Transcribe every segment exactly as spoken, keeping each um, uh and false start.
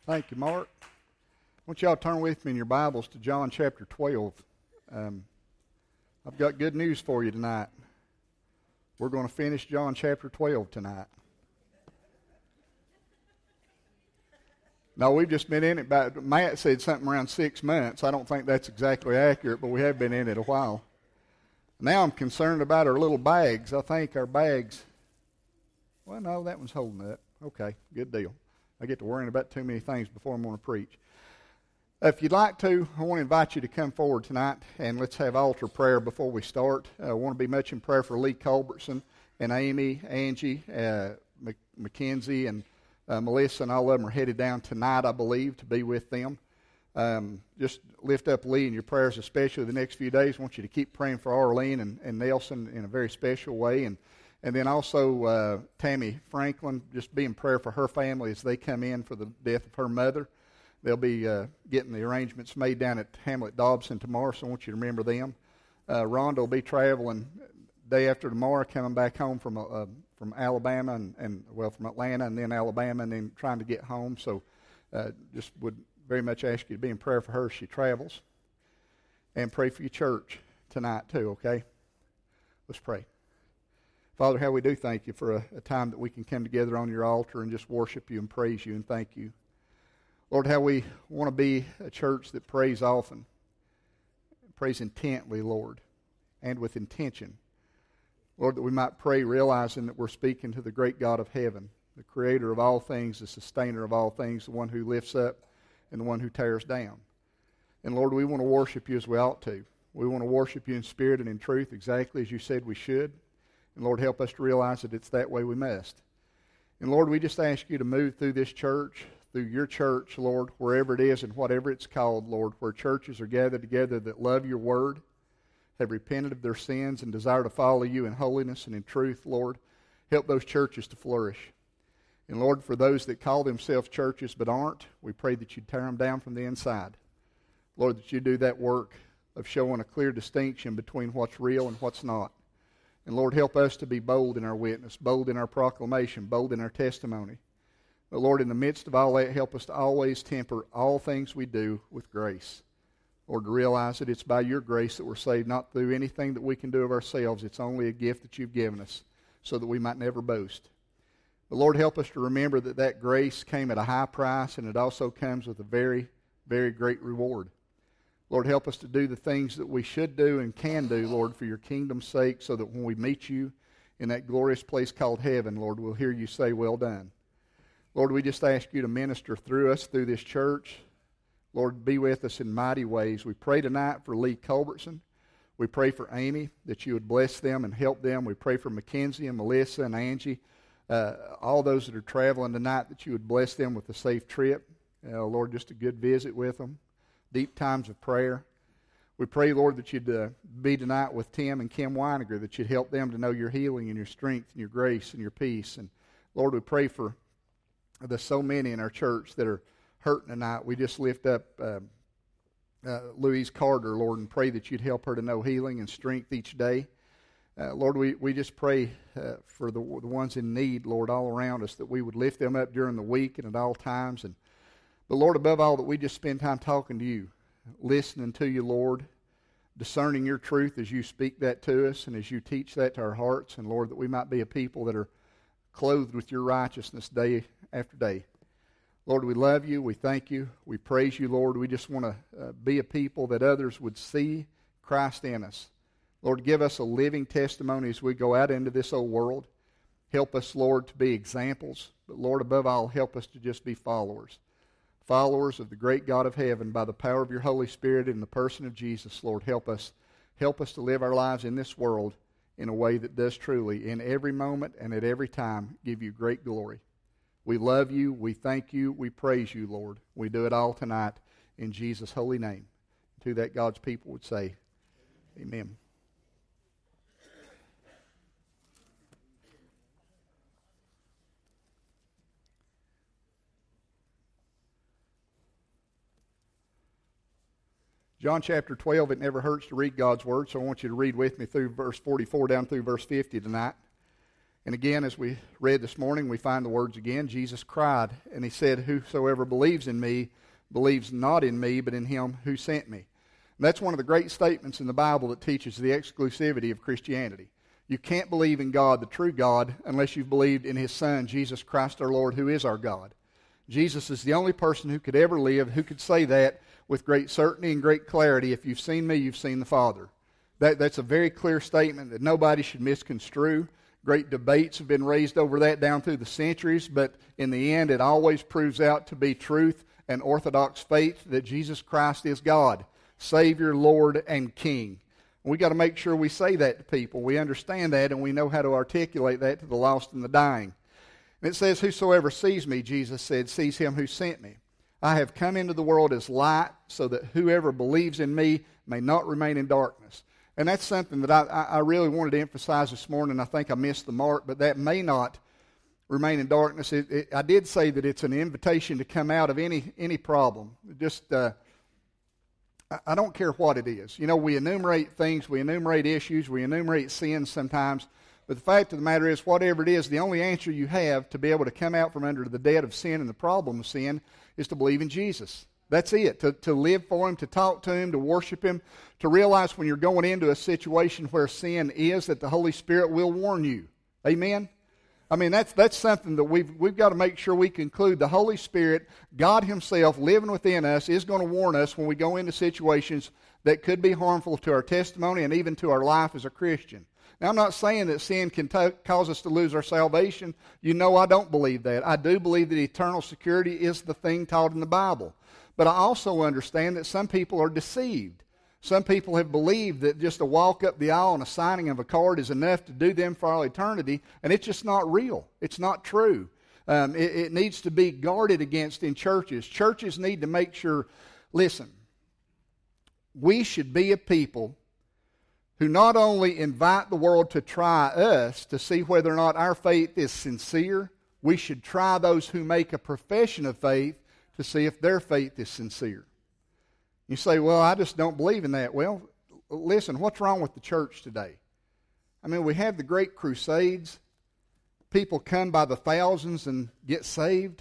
Thank you, Mark. I want y'all to turn with me in your Bibles to John chapter twelve. Um, I've got good news for you tonight. We're going to finish John chapter twelve tonight. No, we've just been in it about, Matt said something around six months. I don't think that's exactly accurate, but we have been in it a while. Now I'm concerned about our little bags. I think our bags, well, no, that one's holding up. Okay, good deal. I get to worrying about too many things before I'm going to preach. If you'd like to, I want to invite you to come forward tonight, and let's have altar prayer before we start. Uh, I want to be much in prayer for Lee Culbertson and Amy, Angie, uh, Mackenzie, and uh, Melissa, and all of them are headed down tonight, I believe, to be with them. Um, just lift up Lee in your prayers, especially the next few days. I want you to keep praying for Arlene and, and Nelson in a very special way, and And then also uh, Tammy Franklin, just be in prayer for her family as they come in for the death of her mother. They'll be uh, getting the arrangements made down at Hamlet Dobson tomorrow, so I want you to remember them. Uh, Rhonda will be traveling day after tomorrow, coming back home from uh, from Alabama, and, and, well, from Atlanta, and then Alabama, and then trying to get home. So uh, just would very much ask you to be in prayer for her as she travels. And pray for your church tonight too, okay? Let's pray. Father, how we do thank you for a, a time that we can come together on your altar and just worship you and praise you and thank you. Lord, how we want to be a church that prays often, prays intently, Lord, and with intention. Lord, that we might pray realizing that we're speaking to the great God of heaven, the creator of all things, the sustainer of all things, the one who lifts up and the one who tears down. And Lord, we want to worship you as we ought to. We want to worship you in spirit and in truth exactly as you said we should. And Lord, help us to realize that it's that way we must. And Lord, we just ask you to move through this church, through your church, Lord, wherever it is and whatever it's called, Lord, where churches are gathered together that love your word, have repented of their sins, and desire to follow you in holiness and in truth, Lord. Help those churches to flourish. And Lord, for those that call themselves churches but aren't, we pray that you tear them down from the inside. Lord, that you do that work of showing a clear distinction between what's real and what's not. And Lord, help us to be bold in our witness, bold in our proclamation, bold in our testimony. But Lord, in the midst of all that, help us to always temper all things we do with grace. Lord, to realize that it's by your grace that we're saved, not through anything that we can do of ourselves. It's only a gift that you've given us so that we might never boast. But Lord, help us to remember that that grace came at a high price, and it also comes with a very, very great reward. Lord, help us to do the things that we should do and can do, Lord, for your kingdom's sake, so that when we meet you in that glorious place called heaven, Lord, we'll hear you say, well done. Lord, we just ask you to minister through us, through this church. Lord, be with us in mighty ways. We pray tonight for Lee Culbertson. We pray for Amy, that you would bless them and help them. We pray for Mackenzie and Melissa and Angie, uh, all those that are traveling tonight, that you would bless them with a safe trip. Uh, Lord, just a good visit with them. Deep times of prayer. We pray, Lord, that you'd uh, be tonight with Tim and Kim Weiniger, that you'd help them to know your healing and your strength and your grace and your peace. And Lord, we pray for the so many in our church that are hurting tonight. We just lift up uh, uh, Louise Carter, Lord, and pray that you'd help her to know healing and strength each day. Uh, Lord, we, we just pray uh, for the, the ones in need, Lord, all around us, that we would lift them up during the week and at all times. And But Lord, above all, that we just spend time talking to you, listening to you, Lord, discerning your truth as you speak that to us and as you teach that to our hearts. And Lord, that we might be a people that are clothed with your righteousness day after day. Lord, we love you. We thank you. We praise you, Lord. We just want to uh, be a people that others would see Christ in us. Lord, give us a living testimony as we go out into this old world. Help us, Lord, to be examples. But Lord, above all, help us to just be followers. Followers of the great God of heaven by the power of your Holy Spirit in the person of Jesus. Lord, help us. Help us to live our lives in this world in a way that does truly, in every moment and at every time, give you great glory. We love you. We thank you. We praise you, Lord. We do it all tonight in Jesus' holy name. To that, God's people would say, amen. John chapter twelve, it never hurts to read God's Word, so I want you to read with me through verse forty-four down through verse fifty tonight. And again, as we read this morning, we find the words again. Jesus cried, and he said, "Whosoever believes in me believes not in me, but in him who sent me." And that's one of the great statements in the Bible that teaches the exclusivity of Christianity. You can't believe in God, the true God, unless you've believed in his Son, Jesus Christ our Lord, who is our God. Jesus is the only person who could ever live, who could say that with great certainty and great clarity. If you've seen me, you've seen the Father. That, that's a very clear statement that nobody should misconstrue. Great debates have been raised over that down through the centuries, but in the end it always proves out to be truth and orthodox faith that Jesus Christ is God, Savior, Lord, and King. We've got to make sure we say that to people. We understand that and we know how to articulate that to the lost and the dying. And it says, "Whosoever sees me," Jesus said, "sees him who sent me. I have come into the world as light, so that whoever believes in me may not remain in darkness." And that's something that I, I really wanted to emphasize this morning. I think I missed the mark, but that may not remain in darkness. It, it, I did say that it's an invitation to come out of any any problem. Just, uh, I, I don't care what it is. You know, we enumerate things, we enumerate issues, we enumerate sins sometimes. But the fact of the matter is, whatever it is, the only answer you have to be able to come out from under the debt of sin and the problem of sin is to believe in Jesus. That's it. To, to live for him, to talk to him, to worship him, to realize when you're going into a situation where sin is, that the Holy Spirit will warn you. Amen? I mean, that's that's something that we've, we've got to make sure we conclude. The Holy Spirit, God himself living within us, is going to warn us when we go into situations that could be harmful to our testimony and even to our life as a Christian. Now, I'm not saying that sin can t- cause us to lose our salvation. You know I don't believe that. I do believe that eternal security is the thing taught in the Bible. But I also understand that some people are deceived. Some people have believed that just a walk up the aisle and a signing of a card is enough to do them for all eternity, and it's just not real. It's not true. Um, it, it needs to be guarded against in churches. Churches need to make sure, listen, we should be a people who not only invite the world to try us to see whether or not our faith is sincere, we should try those who make a profession of faith to see if their faith is sincere. You say, "Well, I just don't believe in that." Well, listen, what's wrong with the church today? I mean, we have the great crusades. People come by the thousands and get saved.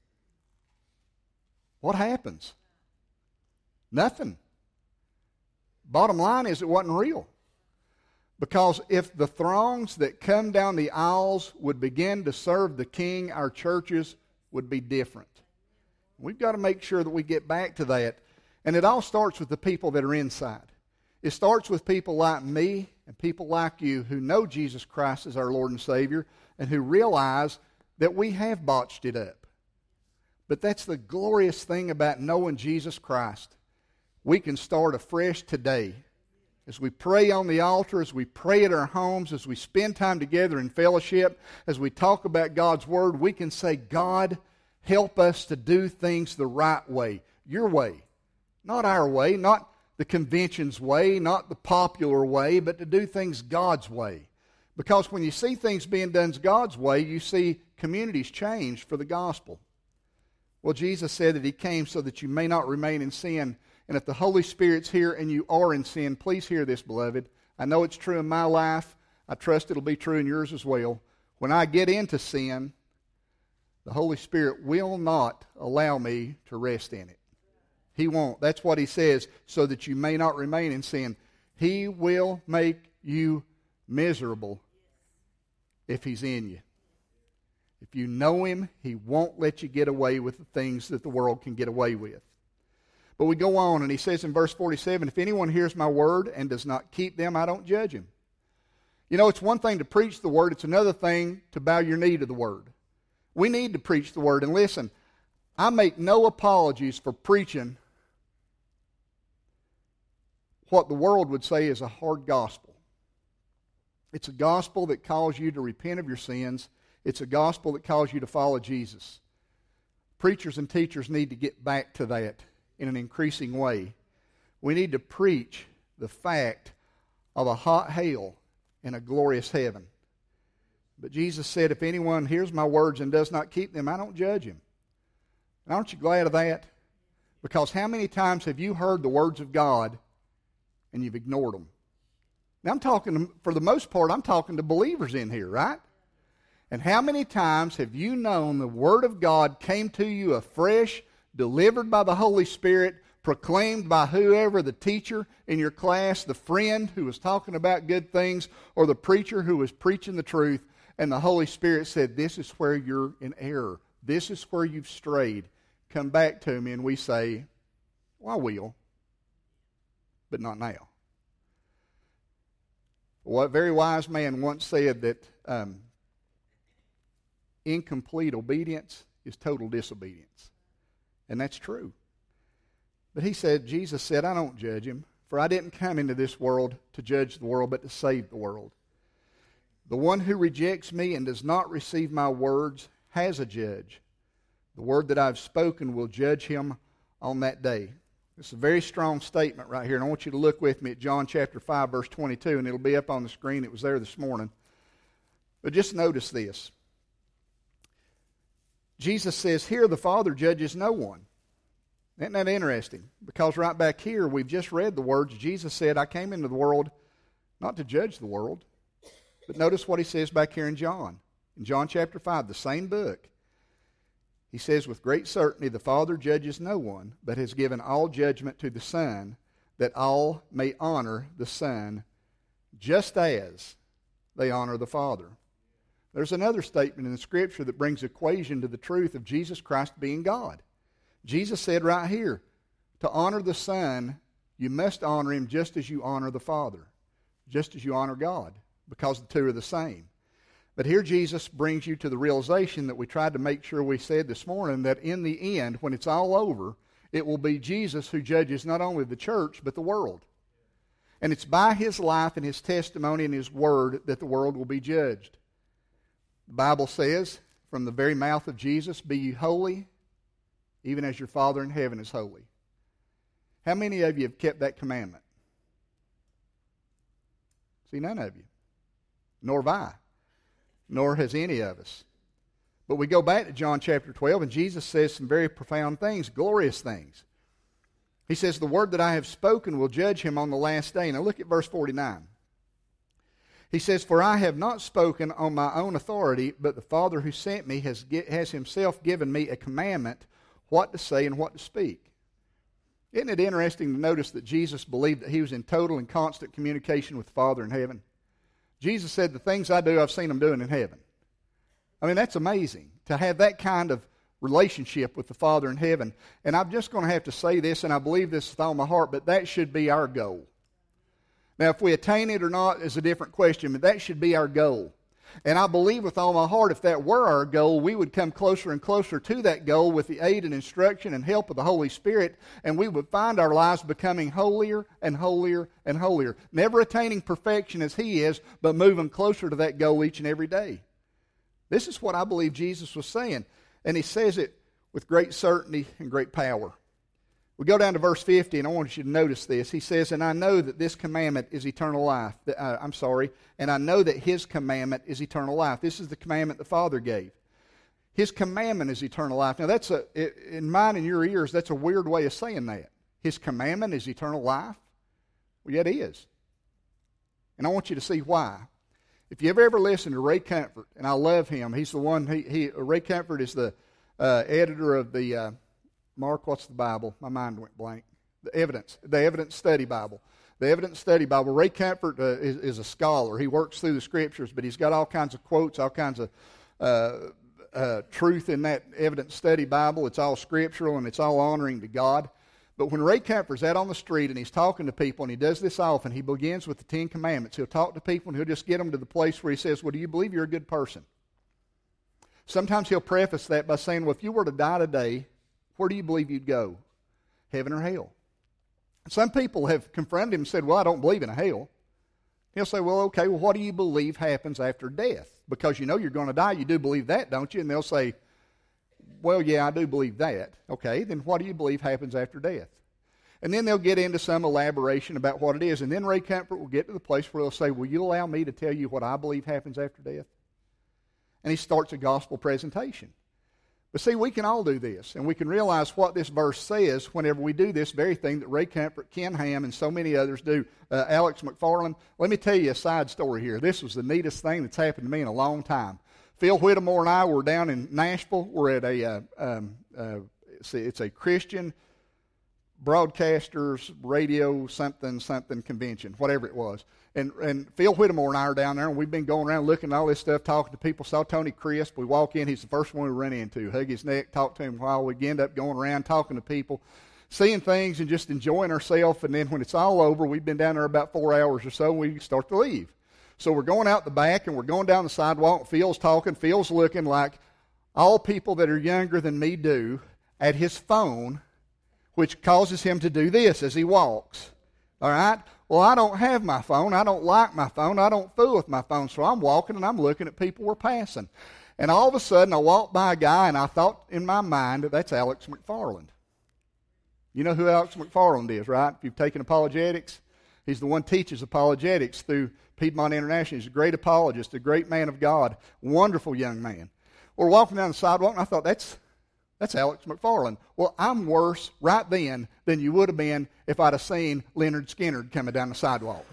What happens? Nothing. Bottom line is it wasn't real. Because if the throngs that come down the aisles would begin to serve the King, our churches would be different. We've got to make sure that we get back to that. And it all starts with the people that are inside. It starts with people like me and people like you who know Jesus Christ as our Lord and Savior and who realize that we have botched it up. But that's the glorious thing about knowing Jesus Christ. We can start afresh today. As we pray on the altar, as we pray at our homes, as we spend time together in fellowship, as we talk about God's Word, we can say, "God, help us to do things the right way, your way. Not our way, not the convention's way, not the popular way, but to do things God's way." Because when you see things being done God's way, you see communities changed for the gospel. Well, Jesus said that he came so that you may not remain in sin. And if the Holy Spirit's here and you are in sin, please hear this, beloved. I know it's true in my life. I trust it'll be true in yours as well. When I get into sin, the Holy Spirit will not allow me to rest in it. He won't. That's what he says, so that you may not remain in sin. He will make you miserable if he's in you. If you know him, he won't let you get away with the things that the world can get away with. But we go on, and he says in verse forty-seven, "If anyone hears my word and does not keep them, I don't judge him." You know, it's one thing to preach the word. It's another thing to bow your knee to the word. We need to preach the word. And listen, I make no apologies for preaching what the world would say is a hard gospel. It's a gospel that calls you to repent of your sins. It's a gospel that calls you to follow Jesus. Preachers and teachers need to get back to that in an increasing way. We need to preach the fact of a hot hell and a glorious heaven. But Jesus said, if anyone hears my words and does not keep them, I don't judge him. And aren't you glad of that? Because how many times have you heard the words of God and you've ignored them? Now I'm talking, to, for the most part, I'm talking to believers in here, right? And how many times have you known the Word of God came to you afresh, delivered by the Holy Spirit, proclaimed by whoever, the teacher in your class, the friend who was talking about good things, or the preacher who was preaching the truth, and the Holy Spirit said, this is where you're in error. This is where you've strayed. Come back to me. And we say, well, I will, but not now. Well, a very wise man once said that um, incomplete obedience is total disobedience. And that's true. But he said, Jesus said, I don't judge him, for I didn't come into this world to judge the world, but to save the world. The one who rejects me and does not receive my words has a judge. The word that I've spoken will judge him on that day. It's a very strong statement right here, and I want you to look with me at John chapter five, verse twenty-two, and it'll be up on the screen. It was there this morning. But just notice this. Jesus says, here the Father judges no one. Isn't that interesting? Because right back here, we've just read the words. Jesus said, I came into the world not to judge the world. But notice what he says back here in John. In John chapter five, the same book. He says, with great certainty, the Father judges no one, but has given all judgment to the Son, that all may honor the Son, just as they honor the Father. There's another statement in the Scripture that brings equation to the truth of Jesus Christ being God. Jesus said right here, to honor the Son, you must honor Him just as you honor the Father, just as you honor God, because the two are the same. But here Jesus brings you to the realization that we tried to make sure we said this morning, that in the end, when it's all over, it will be Jesus who judges not only the church, but the world. And it's by His life and His testimony and His word that the world will be judged. The Bible says, from the very mouth of Jesus, be ye holy, even as your Father in heaven is holy. How many of you have kept that commandment? See, none of you. Nor have I. Nor has any of us. But we go back to John chapter twelve, and Jesus says some very profound things, glorious things. He says, the word that I have spoken will judge him on the last day. Now look at verse forty-nine. He says, for I have not spoken on my own authority, but the Father who sent me has, has himself given me a commandment what to say and what to speak. Isn't it interesting to notice that Jesus believed that he was in total and constant communication with the Father in heaven? Jesus said, the things I do, I've seen them doing in heaven. I mean, that's amazing to have that kind of relationship with the Father in heaven. And I'm just going to have to say this, and I believe this with all my heart, but that should be our goal. Now, if we attain it or not is a different question, but that should be our goal. And I believe with all my heart, if that were our goal, we would come closer and closer to that goal with the aid and instruction and help of the Holy Spirit, and we would find our lives becoming holier and holier and holier. Never attaining perfection as He is, but moving closer to that goal each and every day. This is what I believe Jesus was saying, and He says it with great certainty and great power. We go down to verse fifty, and I want you to notice this. He says, and I know that this commandment is eternal life. Uh, I'm sorry. And I know that His commandment is eternal life. This is the commandment the Father gave. His commandment is eternal life. Now, that's a, in mine and your ears, that's a weird way of saying that. His commandment is eternal life? Well, yet it is. And I want you to see why. If you ever ever listen to Ray Comfort, and I love him, he's the one, he, he Ray Comfort is the uh, editor of the... Uh, Mark, what's the Bible? My mind went blank. The Evidence, the Evidence Study Bible. The Evidence Study Bible. Ray Comfort uh, is, is a scholar. He works through the Scriptures, but he's got all kinds of quotes, all kinds of uh, uh, truth in that Evidence Study Bible. It's all scriptural, and it's all honoring to God. But when Ray Comfort's out on the street, and he's talking to people, and he does this often, he begins with the Ten Commandments. He'll talk to people, and he'll just get them to the place where he says, well, do you believe you're a good person? Sometimes he'll preface that by saying, well, if you were to die today, where do you believe you'd go? Heaven or hell? Some people have confronted him and said, well, I don't believe in a hell. He'll say, well, okay, well, what do you believe happens after death? Because you know you're going to die. You do believe that, don't you? And they'll say, well, yeah, I do believe that. Okay, then what do you believe happens after death? And then they'll get into some elaboration about what it is. And then Ray Comfort will get to the place where he'll say, will you allow me to tell you what I believe happens after death? And he starts a gospel presentation. But see, we can all do this, and we can realize what this verse says whenever we do this very thing that Ray Comfort, Ken Ham, and so many others do. Uh, Alex McFarland, let me tell you a side story here. This was the neatest thing that's happened to me in a long time. Phil Whittemore and I were down in Nashville. We're at a, uh, um, uh, it's, a it's a Christian broadcasters radio something something convention, whatever it was. And and Phil Whittemore and I are down there, and we've been going around looking at all this stuff, talking to people. Saw Tony Crisp. We walk in. He's the first one we run into. Hug his neck, talk to him a while. We end up going around talking to people, seeing things and just enjoying ourselves. And then when it's all over, we've been down there about four hours or so, and we start to leave. So we're going out the back, and we're going down the sidewalk. Phil's talking. Phil's looking like all people that are younger than me do at his phone, which causes him to do this as he walks. All right? Well, I don't have my phone. I don't like my phone. I don't fool with my phone. So I'm walking, and I'm looking at people we're passing. And all of a sudden, I walked by a guy, and I thought in my mind that that's Alex McFarland. You know who Alex McFarland is, right? If you've taken apologetics, he's the one who teaches apologetics through Piedmont International. He's a great apologist, a great man of God, wonderful young man. We're walking down the sidewalk, and I thought, that's that's Alex McFarland. Well, I'm worse right then than you would have been if I'd have seen Leonard Skinner coming down the sidewalk.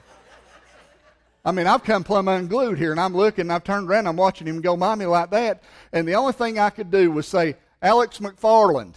I mean, I've come plumb unglued here, and I'm looking, and I've turned around, and I'm watching him go by me like that, and the only thing I could do was say, Alex McFarland.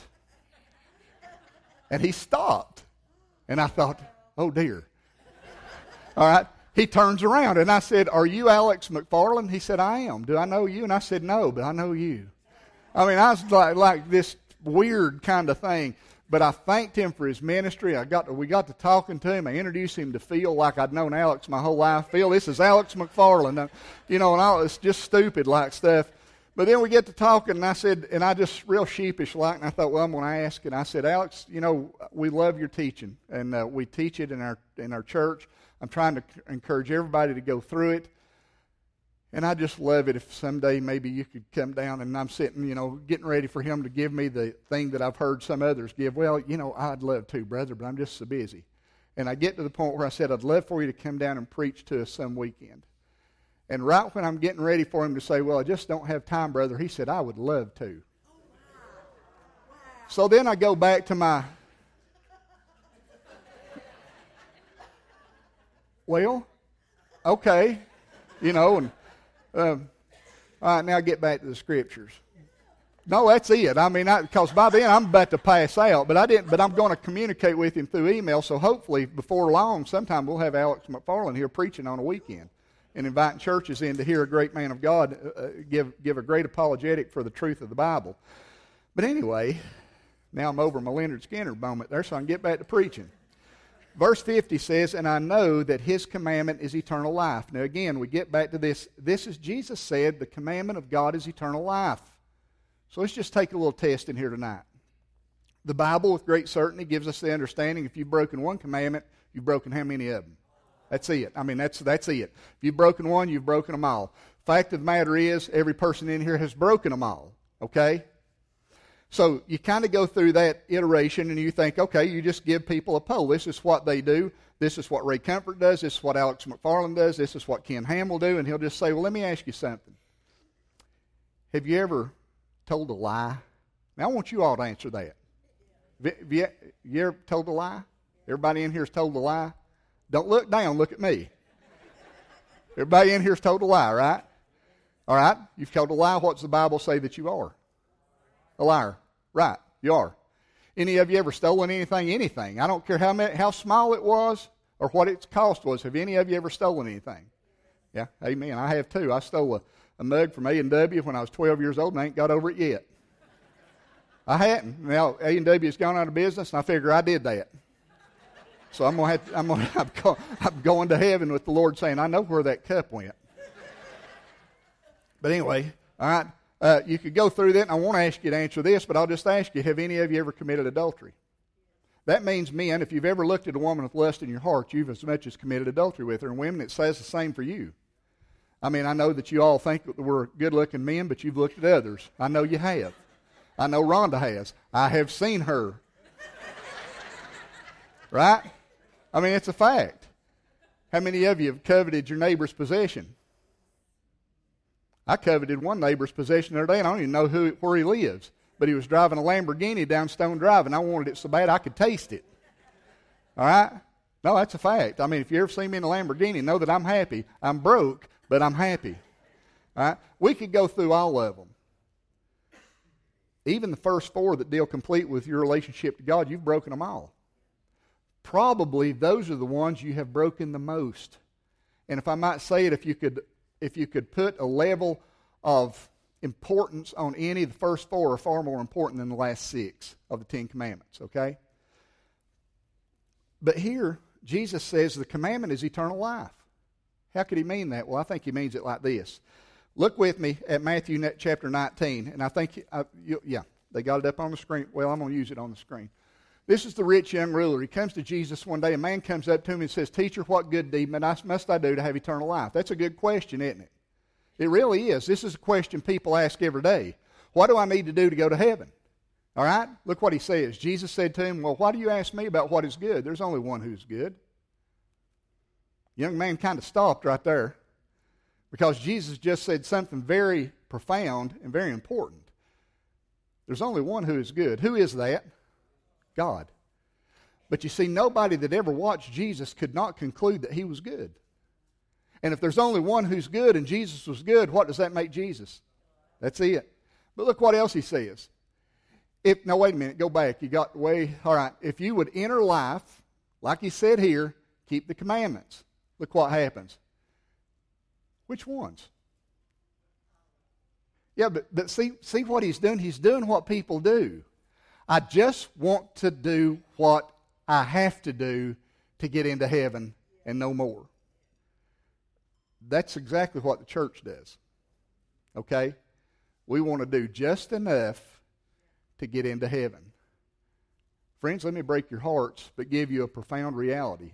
And he stopped. And I thought, oh, dear. All right. He turns around, and I said, are you Alex McFarland? He said, I am. Do I know you? And I said, no, but I know you. I mean, I was like, like this weird kind of thing. But I thanked him for his ministry. I got to, we got to talking to him. I introduced him to Phil like I'd known Alex my whole life. Phil, this is Alex McFarland. You know, and all it's just stupid like stuff. But then we get to talking, and I said, and I just real sheepish like, and I thought, well, I'm going to ask. And I said, Alex, you know, we love your teaching, and uh, we teach it in our in our church. I'm trying to encourage everybody to go through it. And I just love it if someday maybe you could come down, and I'm sitting, you know, getting ready for him to give me the thing that I've heard some others give. Well, you know, I'd love to, brother, but I'm just so busy. And I get to the point where I said, I'd love for you to come down and preach to us some weekend. And right when I'm getting ready for him to say, well, I just don't have time, brother, he said, I would love to. So then I go back to my, well, okay, you know, and um, all right, now get back to the scriptures. No, that's it. I mean, because by then I'm about to pass out, but I didn't. But I'm going to communicate with him through email. So hopefully, before long, sometime we'll have Alex McFarland here preaching on a weekend and inviting churches in to hear a great man of God uh, give give a great apologetic for the truth of the Bible. But anyway, now I'm over my Leonard Skinner moment there, so I can get back to preaching. Verse fifty says, and I know that his commandment is eternal life. Now again, we get back to this. This is Jesus said, the commandment of God is eternal life. So let's just take a little test in here tonight. The Bible with great certainty gives us the understanding if you've broken one commandment, you've broken how many of them? That's it. I mean, that's that's it. If you've broken one, you've broken them all. Fact of the matter is, every person in here has broken them all. Okay? So you kind of go through that iteration and you think, okay, you just give people a poll. This is what they do. This is what Ray Comfort does. This is what Alex McFarland does. This is what Ken Ham will do. And he'll just say, well, let me ask you something. Have you ever told a lie? Now, I want you all to answer that. Have you, you ever told a lie? Everybody in here has told a lie? Don't look down. Look at me. Everybody in here has told a lie, right? All right. You've told a lie. What does the Bible say that you are? A liar. Right, you are. Any of you ever stolen anything? Anything. I don't care how many, how small it was or what its cost was. Have any of you ever stolen anything? Yeah, amen. I have too. I stole a, a mug from A and W when I was twelve years old and I ain't got over it yet. I hadn't. Now, A and W has gone out of business and I figure I did that. So I'm going to have to, I'm going to, I'm go, I'm going to heaven with the Lord saying, I know where that cup went. But anyway, all right. Uh, you could go through that, and I want to ask you to answer this, but I'll just ask you, have any of you ever committed adultery? That means, men, if you've ever looked at a woman with lust in your heart, you've as much as committed adultery with her. And women, it says the same for you. I mean, I know that you all think that we're good-looking men, but you've looked at others. I know you have. I know Rhonda has. I have seen her. Right? I mean, it's a fact. How many of you have coveted your neighbor's possession? I coveted one neighbor's possession the other day, and I don't even know who, where he lives. But he was driving a Lamborghini down Stone Drive, and I wanted it so bad I could taste it. All right? No, that's a fact. I mean, if you ever see me in a Lamborghini, know that I'm happy. I'm broke, but I'm happy. All right? We could go through all of them. Even the first four that deal complete with your relationship to God, you've broken them all. Probably those are the ones you have broken the most. And if I might say it, if you could, if you could put a level of importance on any, the first four are far more important than the last six of the Ten Commandments, okay? But here, Jesus says the commandment is eternal life. How could he mean that? Well, I think he means it like this. Look with me at Matthew chapter nineteen, and I think, uh, you, yeah, they got it up on the screen. Well, I'm going to use it on the screen. This is the rich young ruler. He comes to Jesus one day. A man comes up to him and says, Teacher, what good deed must I do to have eternal life? That's a good question, isn't it? It really is. This is a question people ask every day. What do I need to do to go to heaven? All right? Look what he says. Jesus said to him, Well, why do you ask me about what is good? There's only one who's good. The young man kind of stopped right there because Jesus just said something very profound and very important. There's only one who is good. Who is that? God. But you see, nobody that ever watched Jesus could not conclude that he was good. And if there's only one who's good and Jesus was good, what does that make Jesus? That's it. But look what else he says. If now wait a minute, go back. You got way all right. If you would enter life, like he said here, keep the commandments. Look what happens. Which ones? Yeah, but, but see, see what he's doing? He's doing what people do. I just want to do what I have to do to get into heaven and no more. That's exactly what the church does. Okay? We want to do just enough to get into heaven. Friends, let me break your hearts, but give you a profound reality.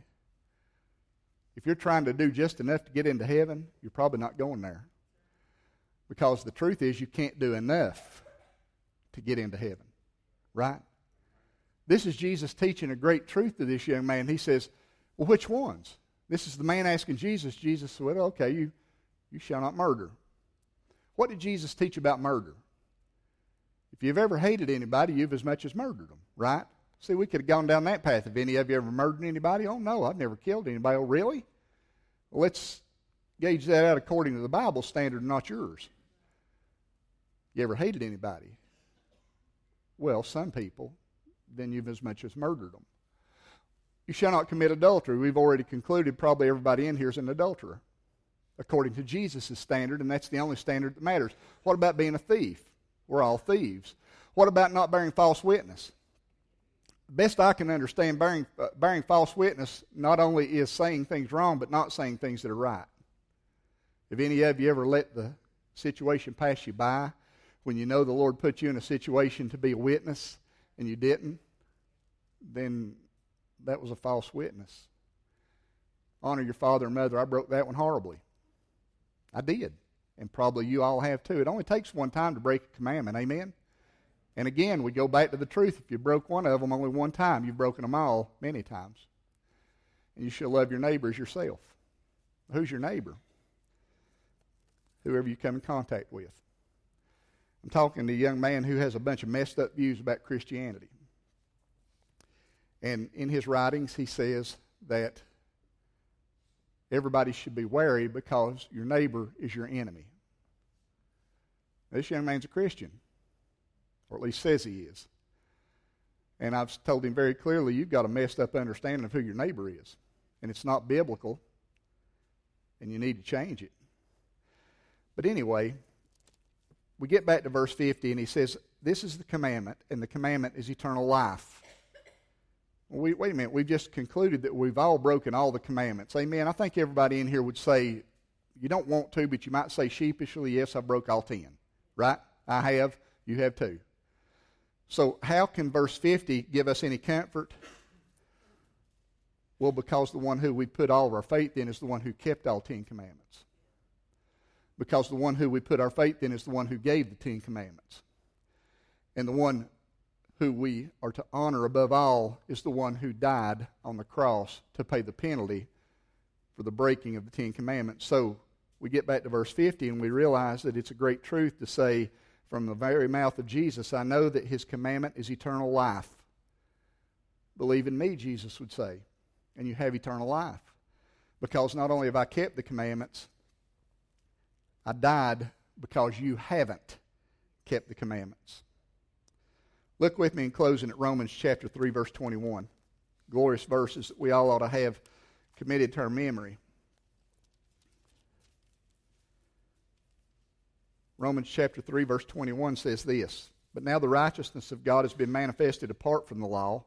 If you're trying to do just enough to get into heaven, you're probably not going there. Because the truth is you can't do enough to get into heaven. Right? This is Jesus teaching a great truth to this young man. He says, well, which ones? This is the man asking Jesus. Jesus said, well, okay, you, you shall not murder. What did Jesus teach about murder? If you've ever hated anybody, you've as much as murdered them, right? See, we could have gone down that path. Have any of you ever murdered anybody? Oh, no, I've never killed anybody. Oh, really? Well, let's gauge that out according to the Bible standard, not yours. You ever hated anybody? Well, some people, then you've as much as murdered them. You shall not commit adultery. We've already concluded probably everybody in here is an adulterer, according to Jesus' standard, and that's the only standard that matters. What about being a thief? We're all thieves. What about not bearing false witness? Best I can understand, bearing, uh, bearing false witness not only is saying things wrong, but not saying things that are right. Have any of you ever let the situation pass you by when you know the Lord put you in a situation to be a witness and you didn't? Then that was a false witness. Honor your father and mother. I broke that one horribly. I did. And probably you all have too. It only takes one time to break a commandment. Amen? And again, we go back to the truth. If you broke one of them only one time, you've broken them all many times. And you shall love your neighbor as yourself. Who's your neighbor? Whoever you come in contact with. I'm talking to a young man who has a bunch of messed up views about Christianity. And in his writings, he says that everybody should be wary because your neighbor is your enemy. This young man's a Christian, or at least says he is. And I've told him very clearly, you've got a messed up understanding of who your neighbor is. And it's not biblical, and you need to change it. But anyway, we get back to verse fifty, and he says, this is the commandment, and the commandment is eternal life. Well, we, wait a minute, we've just concluded that we've all broken all the commandments. Amen. I think everybody in here would say, you don't want to, but you might say sheepishly, yes, I broke all ten. Right? I have, you have too. So how can verse fifty give us any comfort? Well, because the one who we put all of our faith in is the one who kept all ten commandments. Because the one who we put our faith in is the one who gave the Ten Commandments. And the one who we are to honor above all is the one who died on the cross to pay the penalty for the breaking of the Ten Commandments. So we get back to verse fifty and we realize that it's a great truth to say from the very mouth of Jesus, I know that his commandment is eternal life. Believe in me, Jesus would say, and you have eternal life. Because not only have I kept the commandments, I died because you haven't kept the commandments. Look with me in closing at Romans chapter three, verse twenty-one. Glorious verses that we all ought to have committed to our memory. Romans chapter three, verse twenty-one says this, "But now the righteousness of God has been manifested apart from the law,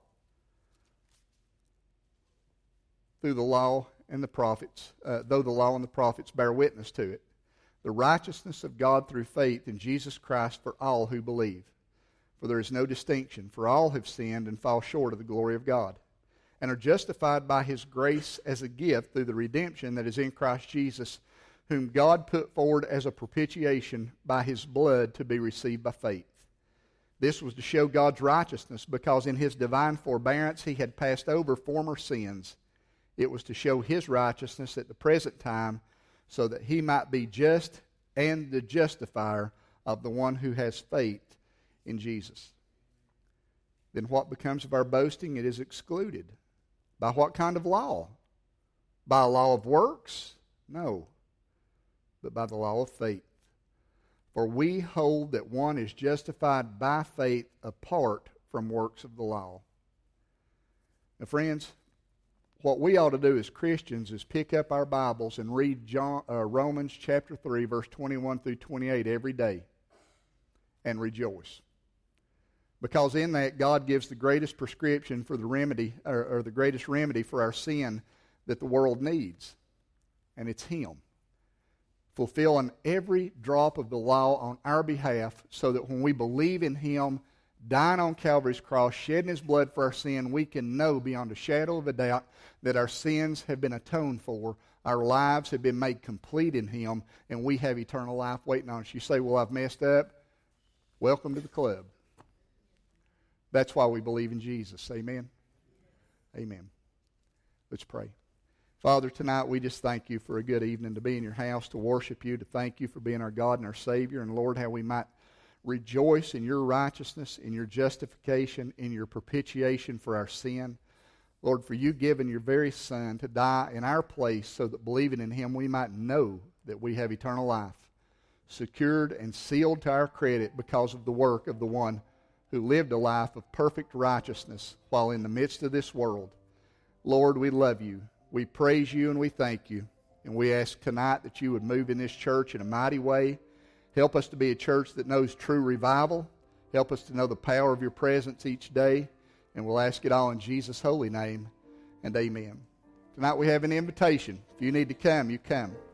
through the law and the prophets, uh, though the law and the prophets bear witness to it. The righteousness of God through faith in Jesus Christ for all who believe. For there is no distinction, for all have sinned and fall short of the glory of God, and are justified by His grace as a gift through the redemption that is in Christ Jesus, whom God put forward as a propitiation by His blood to be received by faith. This was to show God's righteousness, because in His divine forbearance He had passed over former sins. It was to show His righteousness at the present time, so that He might be just and the justifier of the one who has faith in Jesus. Then what becomes of our boasting? It is excluded. By what kind of law? By a law of works? No, but by the law of faith. For we hold that one is justified by faith apart from works of the law." Now, friends, what we ought to do as Christians is pick up our Bibles and read John, uh, Romans chapter three, verse twenty-one through twenty-eight every day and rejoice. Because in that, God gives the greatest prescription for the remedy, or, or the greatest remedy for our sin that the world needs, and it's Him. Fulfilling every drop of the law on our behalf, so that when we believe in Him, dying on Calvary's cross, shedding His blood for our sin, we can know beyond a shadow of a doubt that our sins have been atoned for, our lives have been made complete in Him, and we have eternal life waiting on us. You say, "Well, I've messed up." Welcome to the club. That's why we believe in Jesus. Amen? Amen. Let's pray. Father, tonight we just thank You for a good evening to be in Your house, to worship You, to thank You for being our God and our Savior. And Lord, how we might rejoice in Your righteousness, in Your justification, in Your propitiation for our sin. Lord, for You giving Your very Son to die in our place, so that believing in Him we might know that we have eternal life, secured and sealed to our credit because of the work of the one who lived a life of perfect righteousness while in the midst of this world. Lord, we love You. We praise You and we thank You. And we ask tonight that You would move in this church in a mighty way. Help us to be a church that knows true revival. Help us to know the power of Your presence each day. And we'll ask it all in Jesus' holy name, and amen. Tonight we have an invitation. If you need to come, you come.